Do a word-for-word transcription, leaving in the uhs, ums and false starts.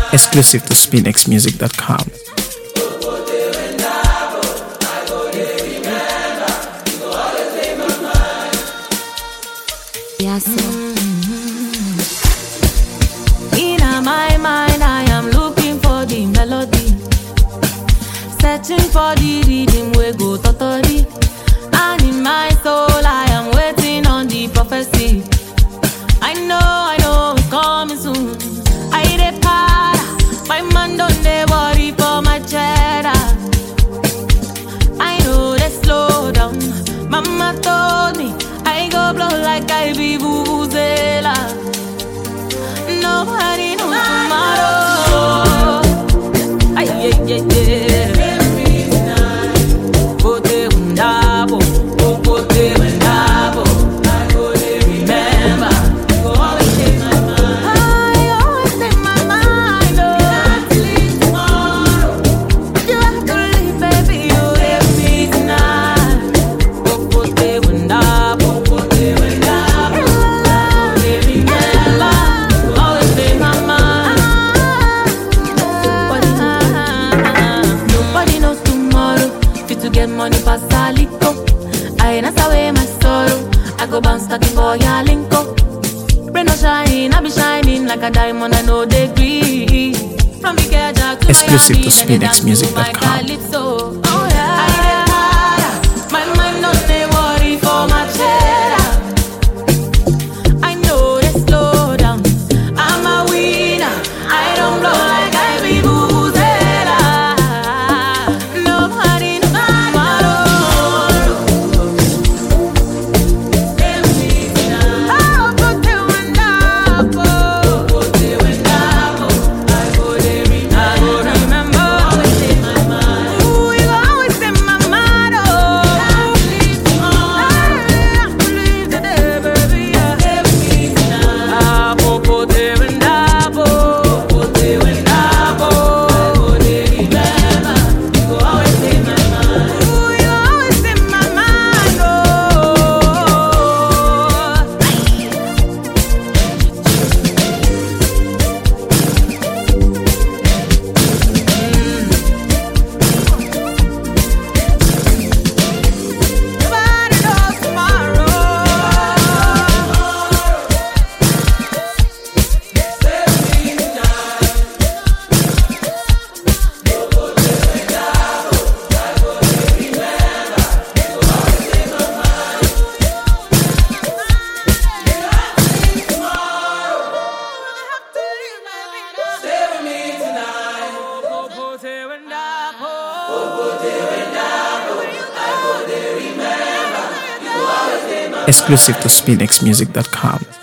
Exclusive to spinx music dot com. Yes, mm-hmm. In my mind, I am looking for the melody, searching for the rhythm we go totally. And in my soul, I am waiting on the prophecy. I know, I know it's coming soon. I dey para, my man don't dey worry for my cheddar. I know they slow down. Mama told me I go blow like I be vuvuzela. Nobody knows tomorrow. Ay, yeah, yeah, yeah. Pote undabo, oh pote undabo. I go dey remember. Go always take my mind. I always take my mind. Oh, you have to leave tomorrow. You have to leave, baby. You leave me tonight. Oh pote undabo, pote undabo. I go dey remember. Go always take my mind. Nobody knows tomorrow. Fit to get money pass Alico. I dance away my sorrow. I go bounce talking for your linko. Rain no shine, I be shining like a diamond. I know they agree. From the Geja to Exclusive to Miami, spinx music dot com. I dey para, my mind no dey worry for my cheddar. I know they slow down. I'm a winner. I don't blow like I be vuvuzela. Nobody knows tomorrow. Oh, pote undabo, pote undabo. I go dey remember. Ooh, you always in my mind. Oh, I have to leave today, baby. Ah, pote undabo, pote undabo. I go dey remember. You go always in my mind. Ooh, you always in my mind. Oh. Nobody knows tomorrow. Exclusive to spinx music dot com.